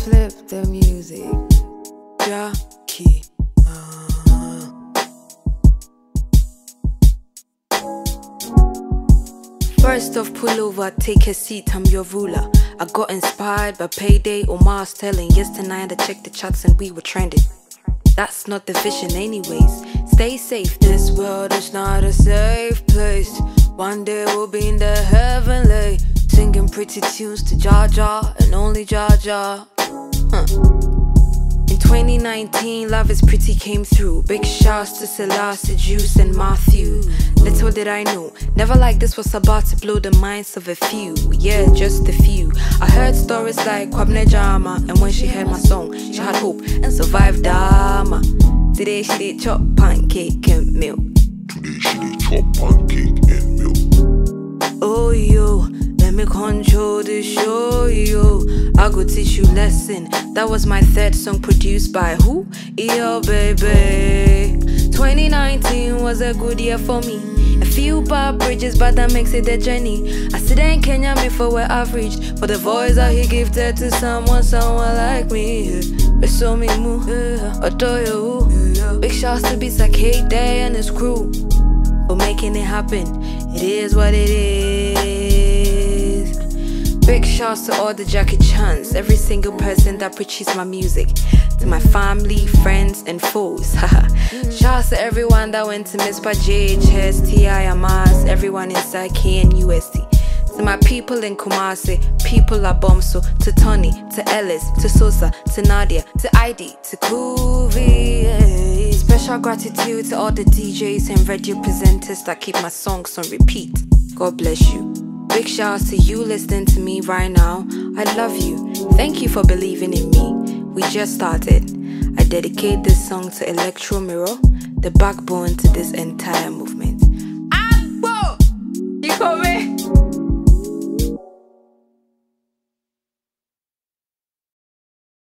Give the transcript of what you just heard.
flip the music. Jackie. First off, pull over, take a seat, I'm your ruler. I got inspired by Payday or Mars telling. Yesterday I checked the chats and we were trending. That's not the vision anyways. Stay safe, this world is not a safe place. One day we'll be in the heavenly, singing pretty tunes to Jah Jah and only Jah Jah. In 2019, Love is Pretty came through. Big shouts to Selassie, Juice and Matthew. Little did I know, never like this was about to blow the minds of a few. Yeah, just a few. I heard stories like Kwabena Jama, and when she heard my song, she had hope and survived Dama. Today she did chop pancake and milk. Today she did chop pancake and milk. Oh yo, let me control the show, yo. I go teach you lesson. That was my third song produced by who? EO baby. 2019 was a good year for me. A few bad bridges, but that makes it a journey. I sit in Kenya, me for where I've reached. For the voice that he gifted to someone like me. But so me move, adore you. Big shouts to Beats like K Day and his crew for making it happen. It is what it is. Big shouts to all the Jackie Chans, every single person that preaches my music, to my family, friends, and foes. Shouts to everyone that went to Miss JHS, TI, Amas, everyone inside KNUST. To my people in Kumasi, people at Bomso, to Tony, to Ellis, to Sosa, to Nadia, to ID, to Kuvi. Special gratitude to all the DJs and radio presenters that keep my songs on repeat. God bless you. Big shouts to you listening to me right now. I love you. Thank you for believing in me. We just started. I dedicate this song to Electro Mirror, the backbone to this entire movement.